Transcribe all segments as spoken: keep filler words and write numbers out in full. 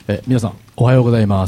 え皆さんおはようございます、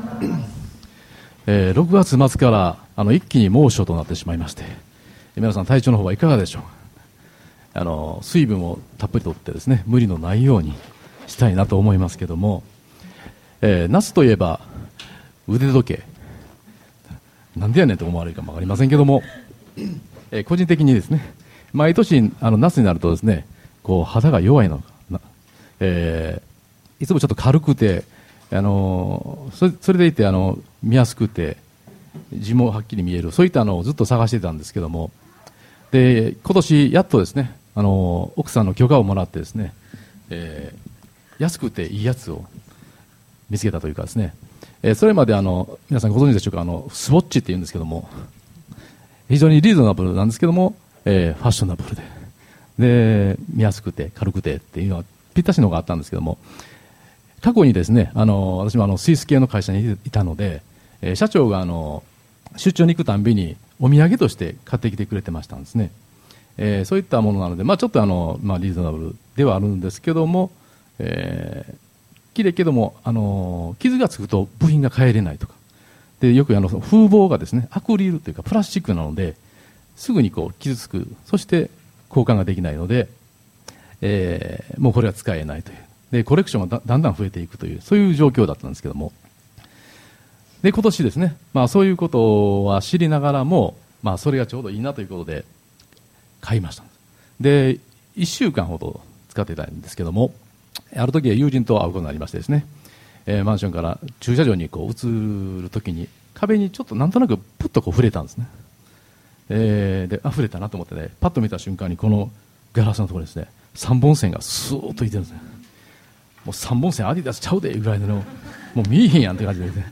えー、ろくがつ末からあの一気に猛暑となってしまいまして、皆さん体調の方はいかがでしょう。あの水分をたっぷりとってですね、無理のないようにしたいなと思いますけども、えー、夏といえば腕時計なんでやねんと思われるかも分かりませんけども、えー、個人的にですね、毎年あの夏になるとですね、こう肌が弱いのか、えーいつもちょっと軽くて、あのそれ、それでいてあの見やすくて字もはっきり見える、そういったのをずっと探してたんですけども、で今年やっとですね、あの奥さんの許可をもらってですね、えー、安くていいやつを見つけたというかですね、えー、それまであの皆さんご存知でしょうか、あのスウォッチっていうんですけども、非常にリーズナブルなんですけども、えー、ファッショナブルで、で見やすくて軽くてっていうのはぴったしのがあったんですけども、過去にですね、あの私もあのスイス系の会社にいたので、えー、社長があの出張に行くたんびにお土産として買ってきてくれてましたんですね、えー、そういったものなので、まあ、ちょっとあの、まあ、リーズナブルではあるんですけども、えー、きれいけども、あの傷がつくと部品が変えれないとかで、よくあの風防がですねアクリルというかプラスチックなのですぐにこう傷つく、そして交換ができないので、えー、もうこれは使えないというで、コレクションが だ, だんだん増えていくという、そういう状況だったんですけども、で今年ですね、まあ、そういうことは知りながらも、まあ、それがちょうどいいなということで買いました。でいっしゅうかんほど使っていたんですけども、ある時は友人と会うことになりましてですね、えー、マンションから駐車場にこう移る時に壁にちょっとなんとなくプッとこう触れたんですね、えー、であ触れたなと思ってね、パッと見た瞬間にこのガラスのところにですね、さんぼん線がスーッといてるんですね。もうさんぼん線アディダスちゃうでぐらいの、もう見えへんやんって感じでですね、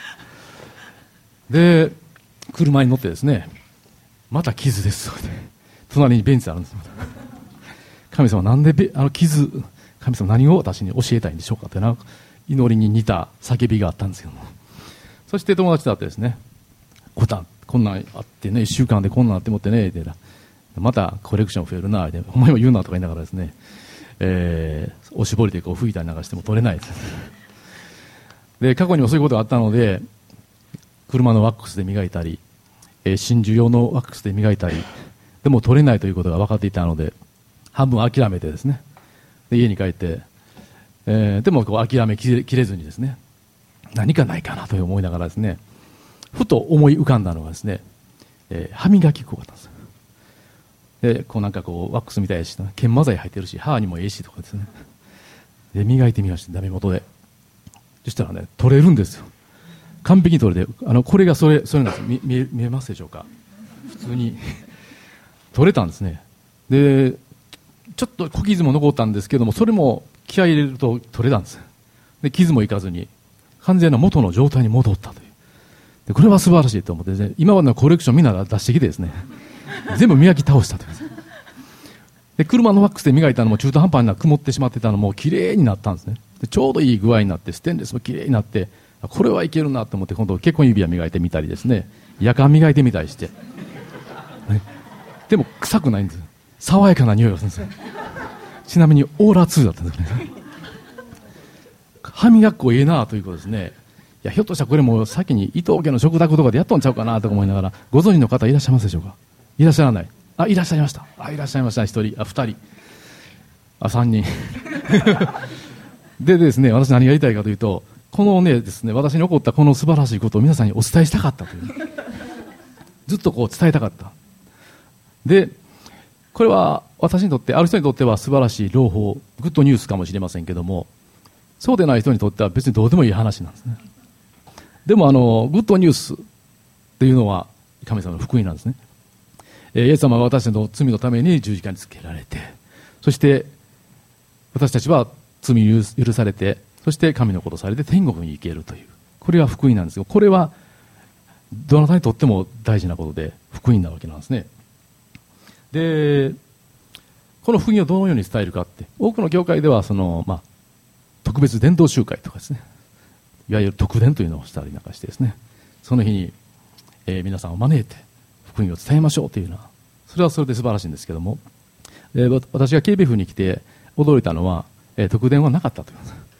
で車に乗ってですね、また傷ですと、隣にベンツあるんです。神様なんでベあの傷、神様何を私に教えたいんでしょうかってな、祈りに似た叫びがあったんですけども、そして友達と会ってですね、こたこんなんあってね、いっしゅうかんでこんなんあって思ってねって、またコレクション増えるなって、お前も言うなとか言いながらですね、えー、おしぼりでこう拭いたりなんかしても取れないです。で過去にもそういうことがあったので、車のワックスで磨いたり、えー、真珠用のワックスで磨いたりでも取れないということが分かっていたので、半分諦めてですね、で家に帰って、えー、でもこう諦めきれ、きれずにですね、何かないかなと思いながらですね、ふと思い浮かんだのがですね、えー、歯磨き粉だったんです。でこうなんかこうワックスみたいやし、研磨剤入ってるし歯にもええしとかですね、で磨いてみました、ダメ元で。そしたらね、取れるんですよ、完璧に取れて、あのこれがそれそれなんです。 見, 見, え見えますでしょうか、普通に取れたんですね。でちょっと小傷も残ったんですけども、それも気合い入れると取れたんです。で傷もいかずに完全な元の状態に戻ったという、でこれは素晴らしいと思って、ね、今までのコレクションみんな出してきてですね、全部磨き倒したという。で車のワックスで磨いたのも中途半端な曇ってしまってたのもきれいになったんですね。でちょうどいい具合になって、ステンレスもきれいになって、これはいけるなと思って、今度結婚指輪磨いてみたりですね、夜間磨いてみたりして、ね、でも臭くないんです。爽やかな匂いがするんですよ。ちなみにオーラツーだったんですね。歯磨き粉ええなということですね。いやひょっとしたらこれも先に伊藤家の食卓とかでやっとんちゃうかなと思いながら、ご存知の方いらっしゃいますでしょうか。いらっしゃらない。あ、いらっしゃいました。あ、いらっしゃいました。一人、あ、二人、あ、三人。でですね、私何が言いたいかというと、このねですね、私に起こったこの素晴らしいことを皆さんにお伝えしたかったという。ずっとこう伝えたかった。で、これは私にとって、ある人にとっては素晴らしい朗報、グッドニュースかもしれませんけども、そうでない人にとっては別にどうでもいい話なんですね。でもあのグッドニュースっていうのは神様の福音なんですね。イエス様は私たちの罪のために十字架につけられて、そして私たちは罪を許されて、そして神のことされて天国に行けるという、これが福音なんですよ。これはどなたにとっても大事なことで福音なわけなんですね。でこの福音をどのように伝えるかって、多くの教会ではその、まあ、特別伝道集会とかですね、いわゆる特伝というのをしたりなんかしてですね、その日に、えー、皆さんを招いて福音を伝えましょうというのは、それはそれで素晴らしいんですけども、えー、私が ケービーエフ に来て驚いたのは、えー、特伝はなかったということです。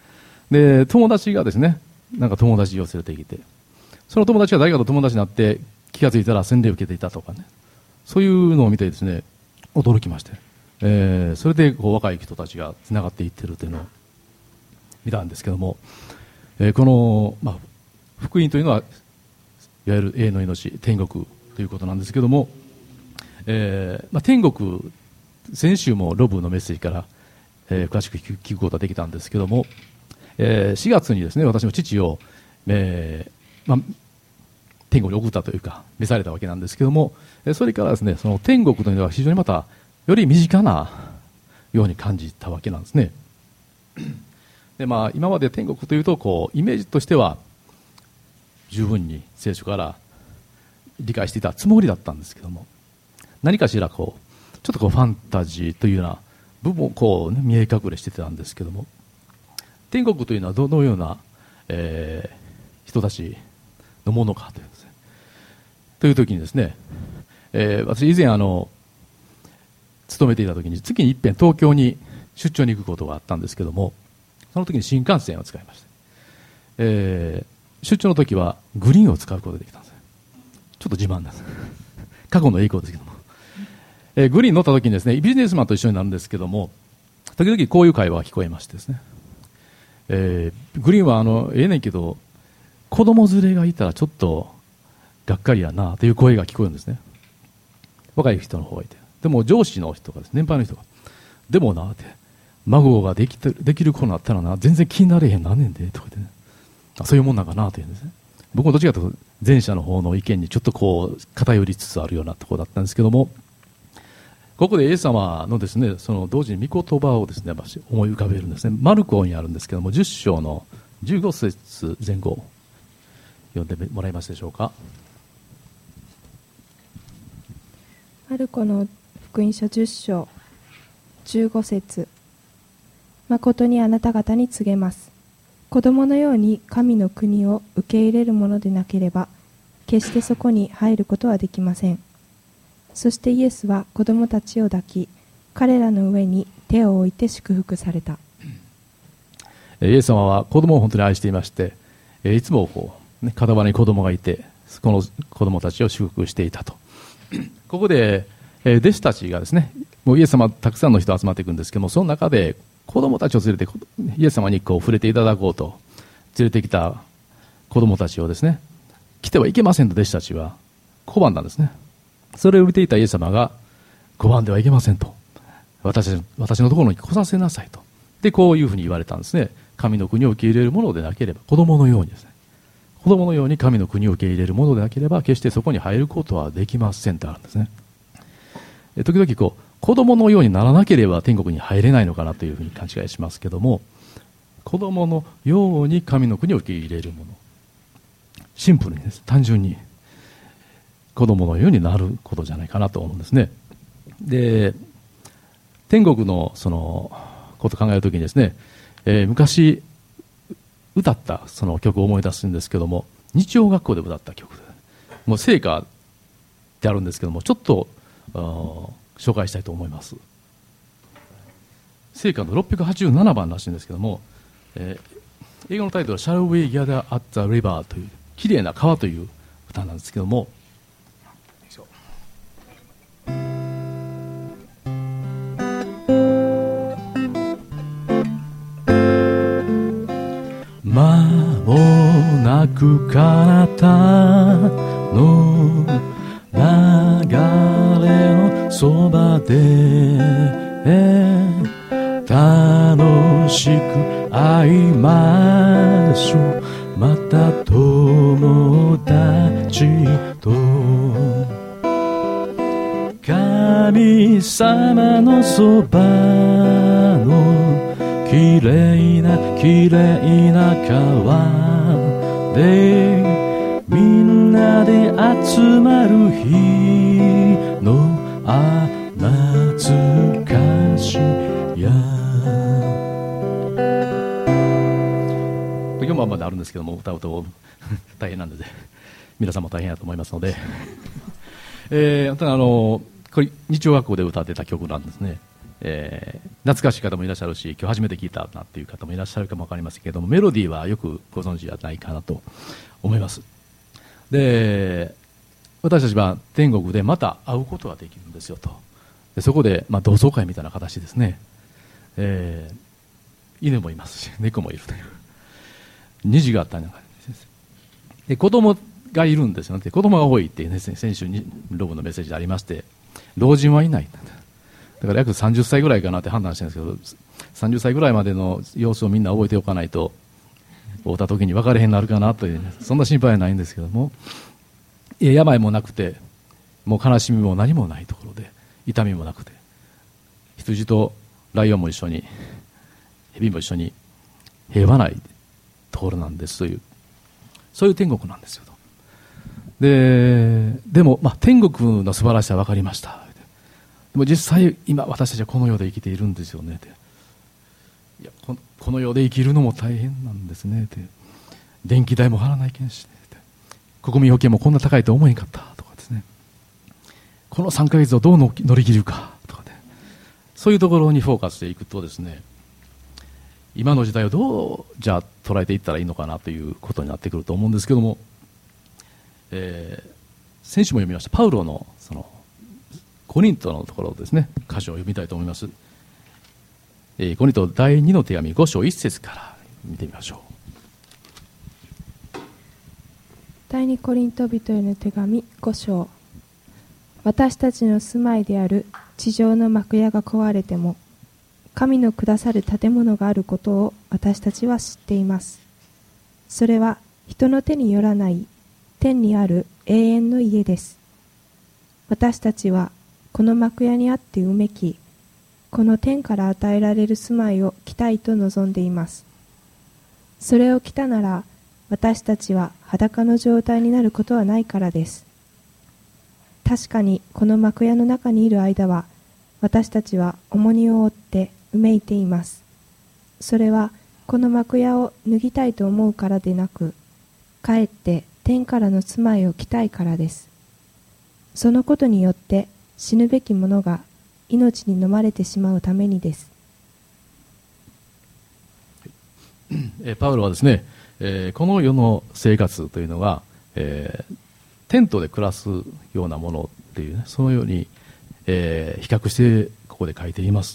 で友達がですね、なんか友達を連れてきて、その友達が誰かと友達になって気がついたら洗礼を受けていたとかね、そういうのを見てですね、驚きまして、えー、それでこう若い人たちがつながっていってるというのを見たんですけども、えー、この、まあ、福音というのはいわゆる永遠の命、天国ということなんですけども、えーまあ、天国、先週もロブのメッセージから、えー、詳しく聞く、聞くことができたんですけども、えー、しがつにですね、私の父を、えーまあ、天国に送ったというか召されたわけなんですけども、それからですね、その天国というのは非常にまたより身近なように感じたわけなんですね。で、まあ、今まで天国というとこうイメージとしては十分に聖書から理解していたつもりだったんですけども、何かしらこうちょっとこうファンタジーというような部分をこう、ね、見え隠れしてたんですけども、天国というのはどのような、えー、人たちのものかというですね、という時にですね、えー、私以前あの勤めていた時に月に一遍東京に出張に行くことがあったんですけども、その時に新幹線を使いました。えー、出張の時はグリーンを使うことができたんです。ちょっと自慢です。過去の栄光ですけども、えー、グリーン乗った時にですね、ビジネスマンと一緒になるんですけども、時々こういう会話が聞こえましてですね、えー、グリーンはあのええねんけど子供連れがいたらちょっとがっかりやなという声が聞こえるんですね。若い人の方がいて、でも上司の人がです、年配の人が、でもなって、孫ができてできる子になったらな、全然気になれへんなんねんでとか言ってね、あ、そういうもんなんかなというんですね。僕もどっちかというと前者の方の意見にちょっとこう偏りつつあるようなところだったんですけども、ここでイエス様のですね、その同時に御言葉をですね、思い浮かべるんですね。マルコにあるんですけども、じゅっ章のじゅうご節前後読んでもらえますでしょうか。 マルコの福音書じゅっ章じゅうご節、誠にあなた方に告げます。子供のように神の国を受け入れるものでなければ、決してそこに入ることはできません。そしてイエスは子供たちを抱き、彼らの上に手を置いて祝福された。 イエス様は子供を本当に愛していまして、いつもこう、ね、傍らに子供がいて、この子供たちを祝福していたと。ここで、えー、弟子たちがですね、もうイエス様たくさんの人集まっていくんですけども、その中で子供たちを連れてイエス様にこう触れていただこうと連れてきた子供たちをですね、来てはいけませんと弟子たちは拒んだんですね。それを見ていたイエス様が、拒んではいけませんと、私私のところに来させなさいと。でこういうふうに言われたんですね。神の国を受け入れるものでなければ、子供のようにですね、子供のように神の国を受け入れるものでなければ、決してそこに入ることはできませんとあるんですね。時々こう子供のようにならなければ天国に入れないのかなというふうに勘違いしますけども、子供のように神の国を受け入れるもの、シンプルにです、単純に子供のようになることじゃないかなと思うんですね。で、天国のそのことを考えるときにですね、えー、昔歌ったその曲を思い出すんですけども、日曜学校で歌った曲で、もう聖歌であるんですけども、ちょっと紹介したいと思います。聖歌のろっぴゃくはちじゅうななばんらしいんですけども、えー、英語のタイトルは Shall We Gather at the River というきれいな川という歌なんですけども、間もなく彼方の流れのそばで楽しく会いましょう、また友達と。神様のそばのきれいなきれいな川でみんなで集まる日のあ懐かしや。今日もまであるんですけども、歌うと大変なので皆さんも大変だと思いますので、えー、あのこれ日曜学校で歌ってた曲なんですね。 えー、懐かしい方もいらっしゃるし、今日初めて聞いたなっていう方もいらっしゃるかもわかりませんけれども、メロディーはよくご存知じゃないかなと思います。で、私たちは天国でまた会うことができるんですよと。でそこで、まあ、同窓会みたいな形ですね、えー、犬もいますし猫もいるという虹があったような感じです。で子供がいるんですよね。子供が多いっていう、ね、先週にロブのメッセージでありまして、老人はいない。だから約さんじゅっさいぐらいかなって判断してるんですけど、さんじゅっさいぐらいまでの様子をみんな覚えておかないと会った時に分かれへんなるかなという、ね、そんな心配はないんですけども、病もなくてもう悲しみも何もないところで、痛みもなくて、羊とライオンも一緒に、蛇も一緒に平和ないところなんですという、そういう天国なんですよと。で、でも、まあ、天国の素晴らしさは分かりました。でも実際今私たちはこの世で生きているんですよねって。いや、この、この世で生きるのも大変なんですねって。電気代も払わないけんし、ね、って国民保険もこんな高いと思えんかったとかですね。このさんかげつをどう乗り切るかとかね、そういうところにフォーカスしていくとですね、今の時代をどうじゃあ捉えていったらいいのかなということになってくると思うんですけども、えー、先週も読みましたパウロのそのコリントのところですね、箇所を読みたいと思います。えー、コリントだいにの手紙ご章いっ節から見てみましょう。 第二コリント人への手紙ご章。私たちの住まいである地上の幕屋が壊れても、神のくださる建物があることを私たちは知っています。それは人の手によらない天にある永遠の家です。私たちはこの幕屋にあってうめき、この天から与えられる住まいを着たいと望んでいます。それを着たなら、私たちは裸の状態になることはないからです。確かにこの幕屋の中にいる間は、私たちは重荷を負ってうめいています。それはこの幕屋を脱ぎたいと思うからでなく、かえって天からの住まいを着たいからです。そのことによって死ぬべき者が命に飲まれてしまうためにです。 えパウロはですね、えー、この世の生活というのは、えー、テントで暮らすようなものっていうね、そのように、えー、比較してここで書いています。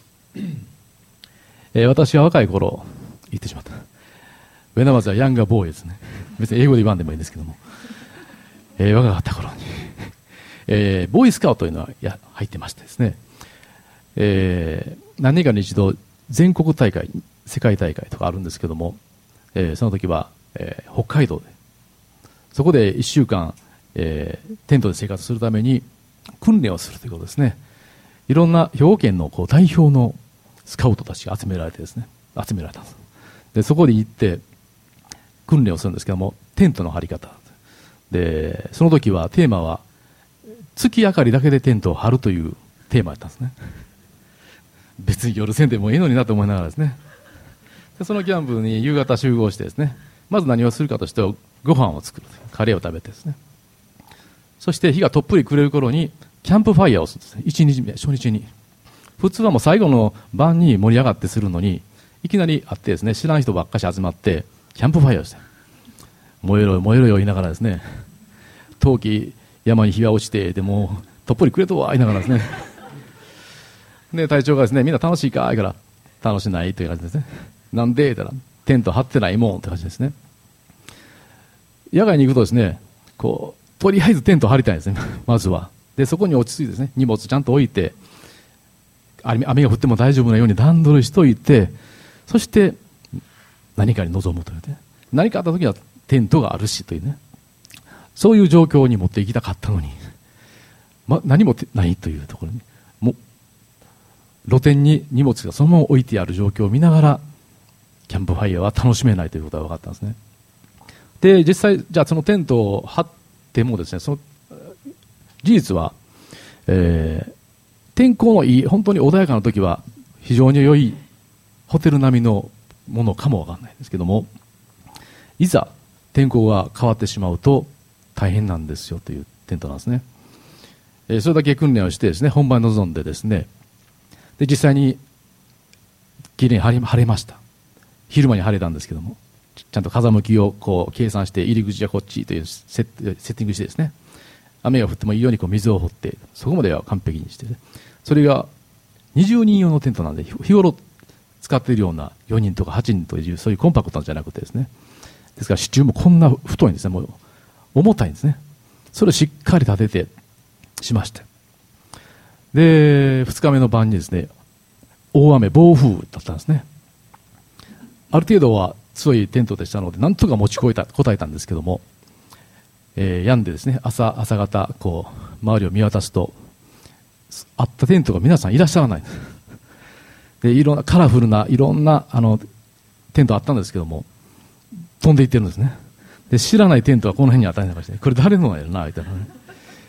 えー、私は若い頃言ってしまった。ウェナマズはヤンガーボーイですね。別に英語で言わんでもいいんですけども、えー、若かった頃に、えー、ボーイスカウトというのはや入ってましてですね、えー、何年かに一度全国大会、世界大会とかあるんですけども、えー、その時は、えー、北海道でそこでいっしゅうかん、えー、テントで生活するために訓練をするということですね。いろんな兵庫県のこう代表のスカウトたちが集められてですね、集められたんです。でそこで行って訓練をするんですけども、テントの張り方で、その時はテーマは月明かりだけでテントを張るというテーマだったんですね。別に夜せんでもいいのになと思いながらですね、でそのキャンプに夕方集合してですね、まず何をするかとしてはご飯を作る、カレーを食べてですね、そして日がとっぷり暮れる頃にキャンプファイヤーをするんですね。いちにちめ、初日に。普通はもう最後の晩に盛り上がってするのに、いきなり会ってですね、知らん人ばっかし集まってキャンプファイヤーをして、燃えろよ燃えろよ言いながらですね、冬季山に日が落ちて、でもとっぷり暮れとは言いながらですね、で隊長がですね、みんな楽しいか言うから、楽しないという感じですね。なんで言ったら、テント張ってないもんって感じですね。野外に行くとですね、こうとりあえずテント張りたいんですね。まずはでそこに落ち着いてですね、荷物ちゃんと置いて、雨が降っても大丈夫なように段取りしといて、そして何かに臨むというね、何かあった時はテントがあるしというね、そういう状況に持っていきたかったのに、ま、何もないというところに、もう露店に荷物がそのまま置いてある状況を見ながらキャンプファイヤーは楽しめないということが分かったんですね。で実際じゃあそのテントを張ってもですね、その事実は、えー、天候のいい本当に穏やかな時は非常に良いホテル並みのものかも分からないですけども、いざ天候が変わってしまうと大変なんですよというテントなんですね。えー、それだけ訓練をしてですね、本番に臨んでですね、 で実際にきれいに晴れ、晴れました。昼間に晴れたんですけども、ちゃんと風向きをこう計算して、入り口はこっちというセッセッティングしてですね、雨が降ってもいいようにこう水を掘って、そこまでは完璧にして、ね、それがにじゅうにん用のテントなんで、日頃使っているようなよにんとかはちにんというそういうコンパクトなんじゃなくてですね、ですから支柱もこんな太いんですね、もう重たいんですね。それをしっかり立ててしまして、でふつかめの晩にですね、大雨暴風だったんですね。ある程度は強いテントでしたので、なんとか持ちこえた答えたんですけども、えー、病んでですね、朝朝方こう周りを見渡すと、あったテントが皆さんいらっしゃらないんです。でいろんなカラフルないろんなあのテントあったんですけども、飛んでいってるんですね。で知らないテントはこの辺に当たりながらして、これ誰のやろなみたいなね、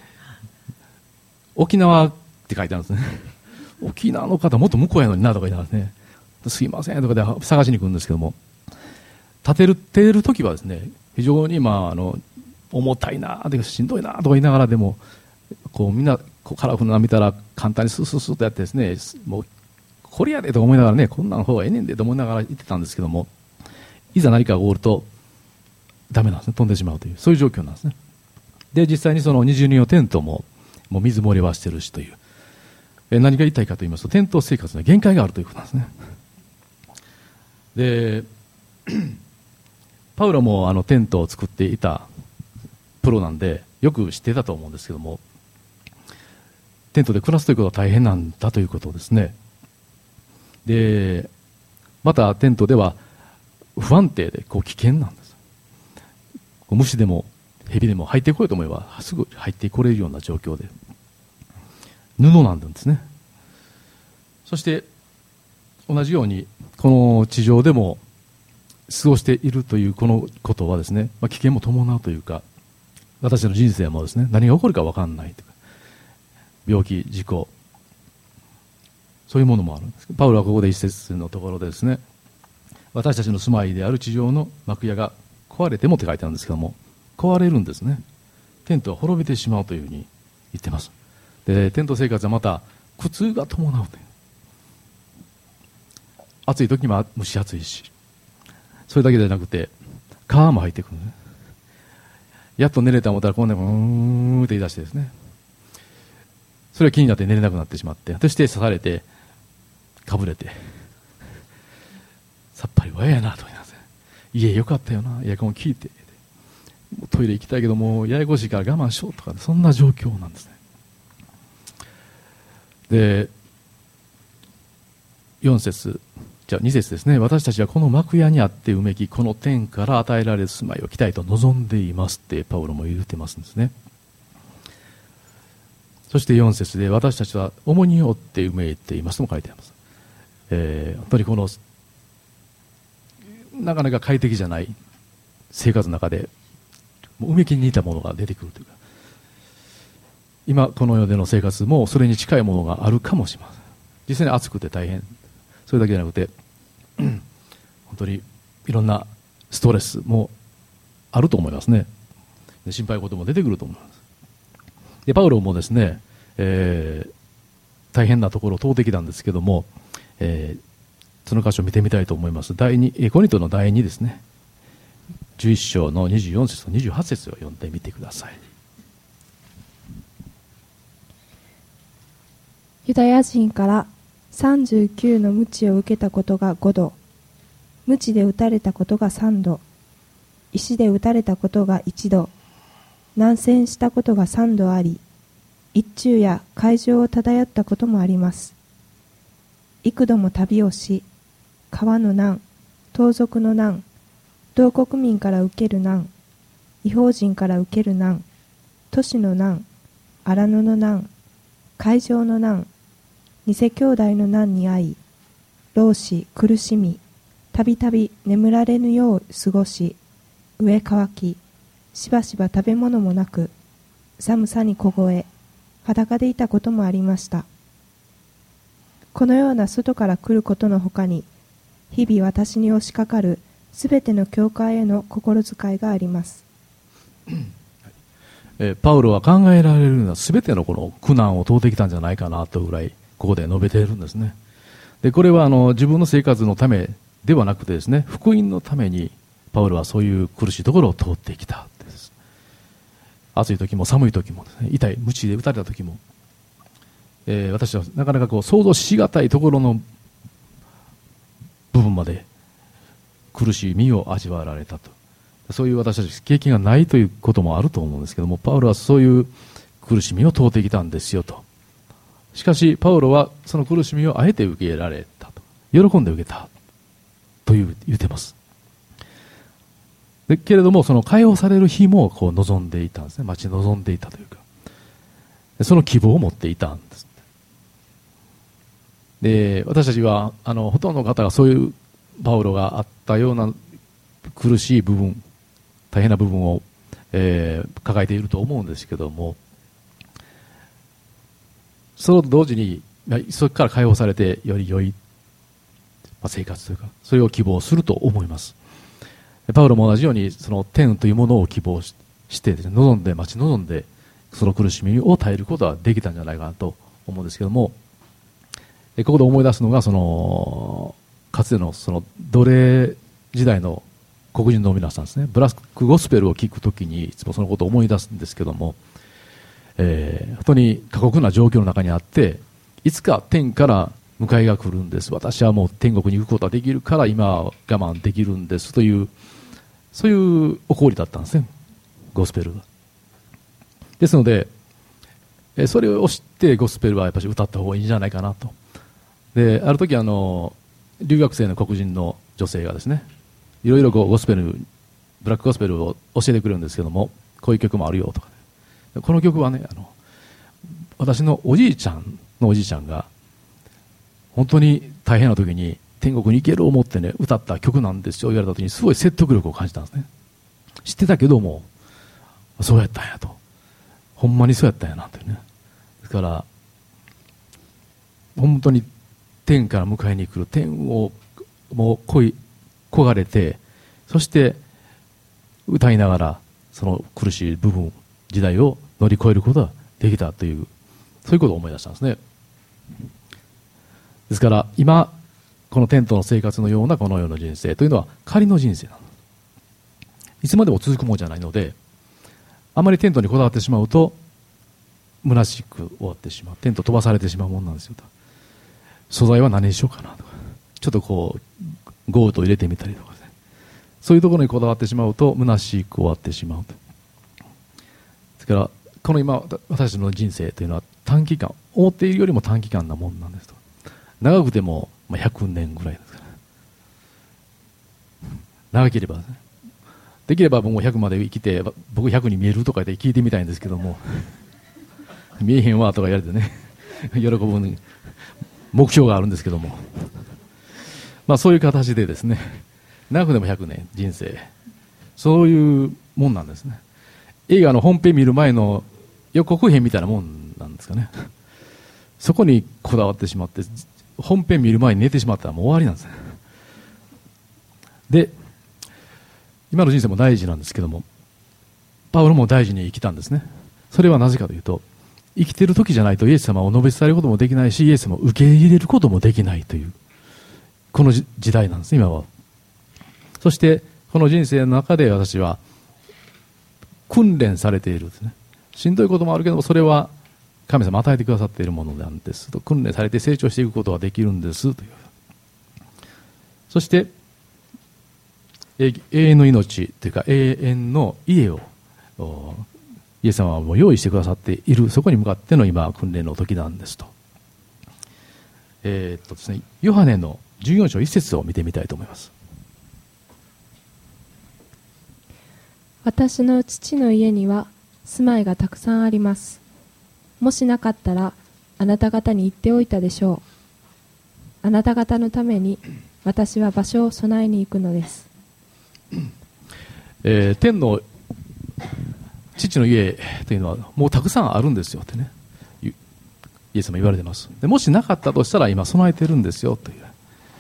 沖縄って書いてあるんですね。沖縄の方もっと向こうやのになとか言いながらね、すいませんとかで探しに行くんですけども、立てるてる時はですね、非常にまああの重たいなとかしんどいなとか言いながらでも、こうみんなこうカラフルな見たら簡単にスースースーとやってですね、もうこれやでと思いながらね、こんなの方がええねんでと思いながら言ってたんですけども、いざ何かが起こるとダメなんですね、飛んでしまうという、そういう状況なんですね。で実際にそのにじゅうにん用テントももう水漏れはしてるしという、え何が言いたいかと言いますと、テント生活には限界があるということなんですね。でパウロもあのテントを作っていたプロなんでよく知っていたと思うんですけども、テントで暮らすということは大変なんだということをですね。でまたテントでは不安定でこう危険なんです。こう虫でも蛇でも入ってこようと思えばすぐ入ってこれるような状況で、布なんですね。そして同じようにこの地上でも過ごしているというこのことはですね、まあ、危険も伴うというか、私の人生もですね、何が起こるか分からないというか、病気、事故、そういうものもあるんです。パウロはここで一節のところでですね、私たちの住まいである地上の幕屋が壊れてもって書いてあるんですけども、壊れるんですね。テントは滅びてしまうというふうに言ってます。でテント生活はまた苦痛が伴うという、暑い時にも蒸し暑いし、それだけじゃなくて皮も入ってくるね。やっと寝れた思ったらこんなうーんって言い出してですね、それが気になって寝れなくなってしまって、そして刺されてかぶれて、さっぱりわややなと思います。家よかったよな、エアコン効いて、トイレ行きたいけどもうややこしいから我慢しようとか、そんな状況なんですね。でよん節、じゃあに節ですね。私たちはこの幕屋にあってうめき、この天から与えられる住まいを期待と望んでいますってパウロも言ってますんですね。そしてよん節で、私たちは重荷を負ってうめいていますとも書いてあります。えー、本当にこのなかなか快適じゃない生活の中でもううめきに似たものが出てくるというか、今この世での生活もそれに近いものがあるかもしれません。実際に暑くて大変、それだけじゃなくて本当にいろんなストレスもあると思いますね。で心配事も出てくると思います。でパウロもですね、えー、大変なところを通ってきたんですけども、えー、その箇所を見てみたいと思います。第二コリントの第二ですね、じゅういっ章のにじゅうよん節とにじゅうはち節を読んでみてください。 ユダヤ人からさんじゅうきゅうの鞭を受けたことがごど、鞭で打たれたことがさんど、石で打たれたことがいちど、難戦したことがさんどあり、一昼夜海上を漂ったこともあります。幾度も旅をし、川の難、盗賊の難、同国民から受ける難、異邦人から受ける難、都市の難、荒野の難、海上の難、偽兄弟の難に遭い、労し苦しみ、たびたび眠られぬよう過ごし、飢え渇き、しばしば食べ物もなく、寒さに凍え、裸でいたこともありました。このような外から来ることのほかに、日々私に押しかかるすべての教会への心遣いがあります。 えパウロは考えられるようなすべてのこの苦難を通ってきたんじゃないかなというぐらいここで述べているんですね。でこれはあの自分の生活のためではなくてですね、福音のためにパウロはそういう苦しいところを通ってきたです。暑い時も寒い時もですね、痛い鞭で打たれた時も、えー、私はなかなかこう想像しがたいところの部分まで苦しい身を味わわれたと、そういう私たち経験がないということもあると思うんですけども、パウロはそういう苦しみを通ってきたんですよと。しかしパウロはその苦しみをあえて受け入れられたと、喜んで受けたという言ってます。でけれどもその解放される日もこう望んでいたんですね。待ち望んでいたというか、その希望を持っていたんです。で私たちはあのほとんどの方がそういうパウロがあったような苦しい部分、大変な部分を、えー、抱えていると思うんですけども、それと同時にそこから解放されてより良い生活というか、それを希望すると思います。パウロも同じようにその天というものを希望してですね、望んで待ち望んでその苦しみを耐えることはできたんじゃないかなと思うんですけども、ここで思い出すのがそのかつてのその奴隷時代の黒人の皆さんですね。ブラックゴスペルを聞くときにいつもそのことを思い出すんですけども、えー、本当に過酷な状況の中にあって、いつか天から迎えが来るんです、私はもう天国に行くことができるから今は我慢できるんですという、そういうおこりだったんですね、ゴスペルが。ですのでそれを知ってゴスペルはやっぱり歌った方がいいんじゃないかなと。である時あの留学生の黒人の女性がですね、いろいろこうゴスペル、ブラックゴスペルを教えてくれるんですけども、こういう曲もあるよとか、ね、この曲はね、あの私のおじいちゃんのおじいちゃんが本当に大変な時に天国に行けると思ってね歌った曲なんですよ言われた時にすごい説得力を感じたんですね。知ってたけどもそうやったんやと、ほんまにそうやったんやなというね。ですから本当に天から迎えに来る、天をもう恋焦がれて、そして歌いながらその苦しい部分時代を乗り越えることができたという、そういうことを思い出したんですね。ですから今このテントの生活のようなこの世の人生というのは仮の人生なの、いつまでも続くものじゃないので、あまりテントにこだわってしまうと虚しく終わってしまう、テント飛ばされてしまうものなんですよ。素材は何にしようかなとか、ちょっとこうゴートを入れてみたりとかね、そういうところにこだわってしまうと虚しく終わってしまうと。ですからこの今私たちの人生というのは短期間、思っているよりも短期間なもんなんですと。長くてもひゃくねんぐらいですから、長ければですね、できれば僕もひゃくまで生きて僕ひゃくに見えるとかで聞いてみたいんですけども見えへんわとか言われてね喜ぶ目標があるんですけども、まあそういう形でですね、長くてもひゃくねん人生、そういうもんなんですね。映画の本編見る前の予告編みたいなもんなんですかね。そこにこだわってしまって本編見る前に寝てしまったらもう終わりなんですね。で今の人生も大事なんですけども、パウロも大事に生きたんですね。それはなぜかというと、生きている時じゃないとイエス様を述べ伝えることもできないし、イエス様を受け入れることもできないというこの時代なんです今は。そしてこの人生の中で私は訓練されているんですね。しんどいこともあるけども、それは神様与えてくださっているものなんですと、訓練されて成長していくことができるんですという。そして永遠の命というか永遠の家をイエス様はもう用意してくださっている、そこに向かっての今訓練の時なんですと。えー、っとですね、ヨハネのじゅうよん章いち節を見てみたいと思います。 私の父の家には住まいがたくさんあります。もしなかったらあなた方に言っておいたでしょう。あなた方のために私は場所を備えに行くのです。 えー、天の父の家というのはもうたくさんあるんですよってね、イエス様言われてます。でもしなかったとしたら今備えてるんですよという。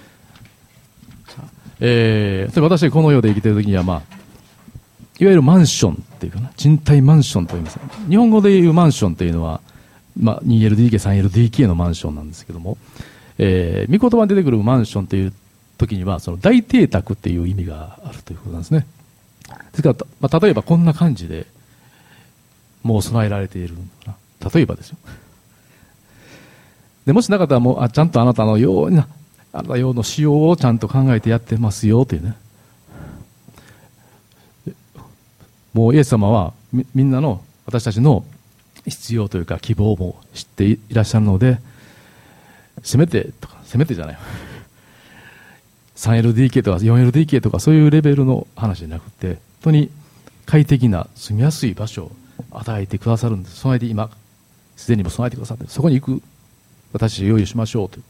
えー、私がこの世で生きている時には、まあ、いわゆるマンションっていうかな、賃貸マンションと言います。日本語でいうマンションというのはまあ、にエルディーケー、さんエルディーケー のマンションなんですけども、えー、御言葉に出てくるマンションという時には、その大邸宅っていう意味があるということなんですね。ですから、まあ、例えばこんな感じで、もう備えられているのかな。例えばですよ。でもしなかったらもう、あ、ちゃんとあなたのような、あなた用の仕様をちゃんと考えてやってますよというね。もうイエス様はみ、みんなの私たちの必要というか希望も知っていらっしゃるので、せめてとか、せめてじゃない。さんエルディーケー とか よんエルディーケー とかそういうレベルの話じゃなくて、本当に快適な住みやすい場所を与えてくださるんです。備えて今、すでにも備えてくださって、そこに行く私たち用意しましょうという。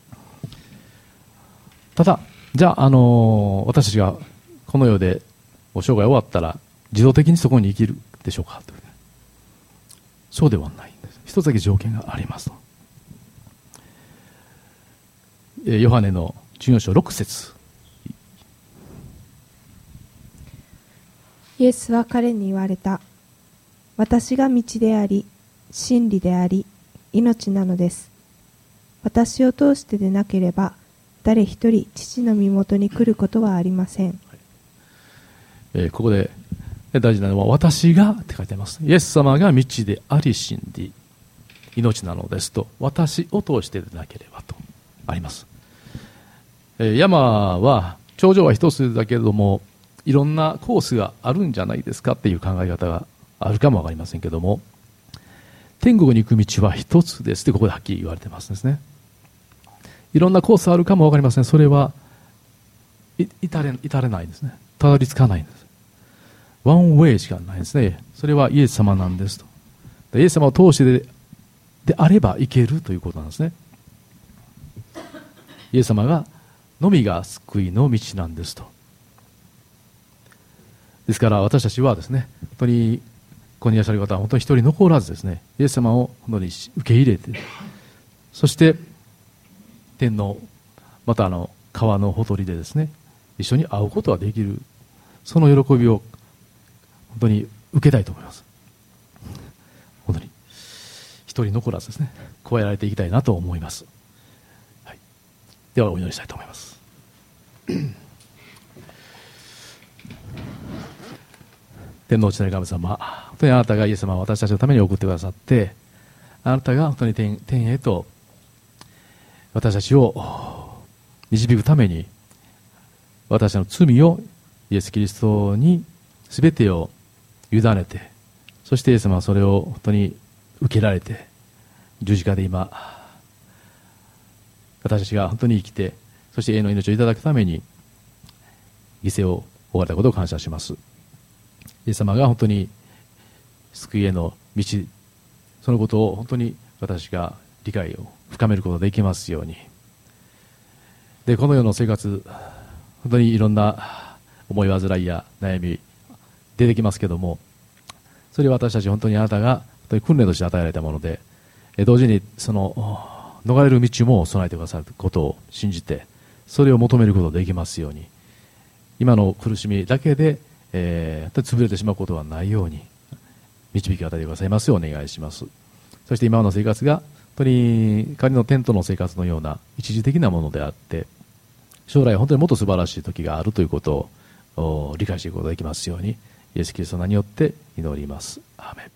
ただ、じゃあ、あのー、私たちがこの世でお生涯終わったら自動的にそこに生きるでしょうかという、ね、そうではないんです。一つだけ条件がありますと。えー、ヨハネのじゅうよん章ろく節。 イエスは彼に言われた。私が道であり、真理であり、命なのです。私を通してでなければ、誰一人父の身元に来ることはありません。 えー、ここで大事なのは、私がって書いてあります。イエス様が道であり、真理、命なのですと、私を通してでなければとあります。えー、山は、頂上は一つだけれども、いろんなコースがあるんじゃないですかっていう考え方があるかもわかりませんけども、天国に行く道は一つですってここではっきり言われてますですね。いろんなコースあるかもわかりません。それは至れ、至れないんですね。たどり着かないんです。ワンウェイしかないんですね。それはイエス様なんですと。イエス様を通して で, であればいけるということなんですね。イエス様がのみが救いの道なんですと。ですから私たちはですね、本当にここにいらっしゃる方は本当に一人残らずですね、イエス様を本当に受け入れて、そして天のまたあの川のほとりでですね、一緒に会うことができる、その喜びを本当に受けたいと思います。本当に一人残らずですね、加えられていきたいなと思います。はい、ではお祈りしたいと思います。天の父なる神様、本当にあなたがイエス様を私たちのために送ってくださって、あなたが本当に 天, 天へと私たちを導くために、私たちの罪をイエス・キリストに全てを委ねて、そしてイエス様はそれを本当に受けられて、十字架で今、私たちが本当に生きて、そして永遠の命をいただくために犠牲を負われたことを感謝します。イエス様が本当に救いへの道、そのことを本当に私が理解を深めることができますように。で、この世の生活、本当にいろんな思い煩いや悩み出てきますけども、それは私たち本当にあなたが本当に訓練として与えられたもので、同時にその逃れる道も備えてくださることを信じて、それを求めることができますように、今の苦しみだけでえー、潰れてしまうことはないように導きを与えてくださいますようお願いします。そして今の生活が本当に仮のテントの生活のような一時的なものであって、将来本当にもっと素晴らしい時があるということを理解していくことができますように、イエス・キリストの名によって祈ります。アーメン。